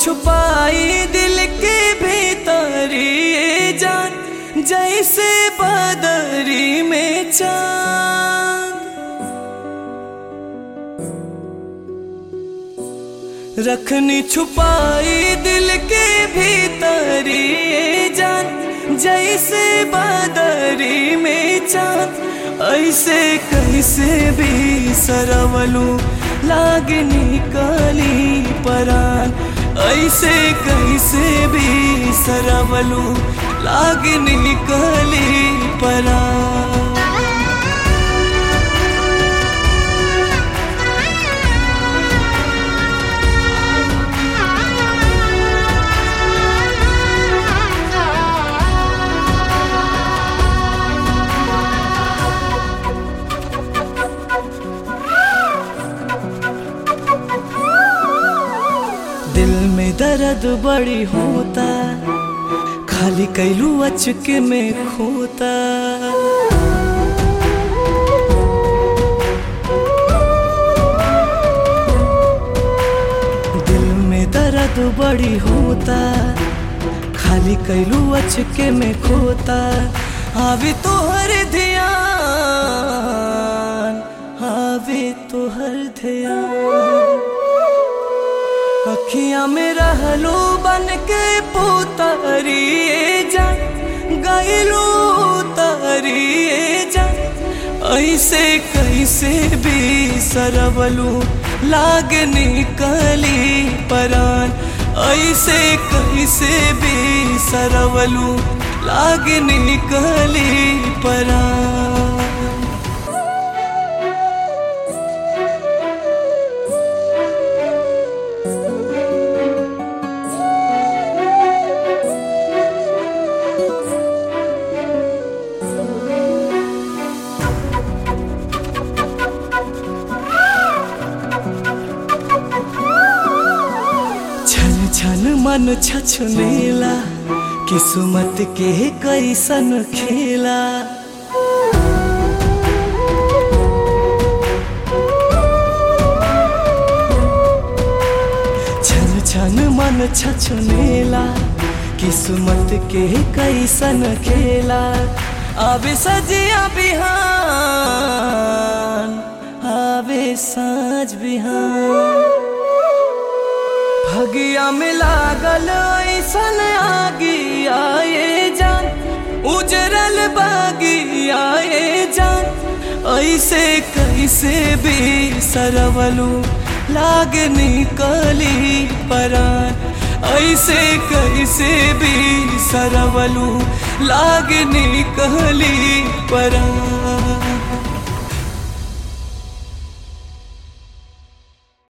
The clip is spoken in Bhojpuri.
छुपाई दिल के भीतरी ये जान, जैसे बदरी में चांद। रखनी छुपाई दिल के भीतरी ये जान, जैसे बदरी में चांद। ऐसे कैसे भी सरवलू लागे निकली परान, ऐसे कैसे भी सरवलू लागे निकली परान। दिल में दर्द बड़ी होता, खाली कैलू अचके में खोता। दिल में दर्द बड़ी होता, खाली कैलू अचके में खोता। आवे तो हर ध्यान, आवे तो हर ध्यान। अखियां में रहलू बन के पुतरी ये जान, गईलू उतरी ये जान। ऐसे कैसे भी सरवलू लागे निकली परान, ऐसे कैसे भी सरवलू लागे निकली परान। छन मन छछनेला, किस्मत के कैसन खेला। छन छन मन छछनेला, किस्मत के कैसन खेला। आवे सजिया बिहान, आवे साँझ बिहान। भगिया में लागल ऐसन आगी आए जान, उजरल बागी आए जान। ऐसे कैसे भी सरवलू लागे निकली परान, ऐसे कैसे भी सरवलू लागे निकली परान।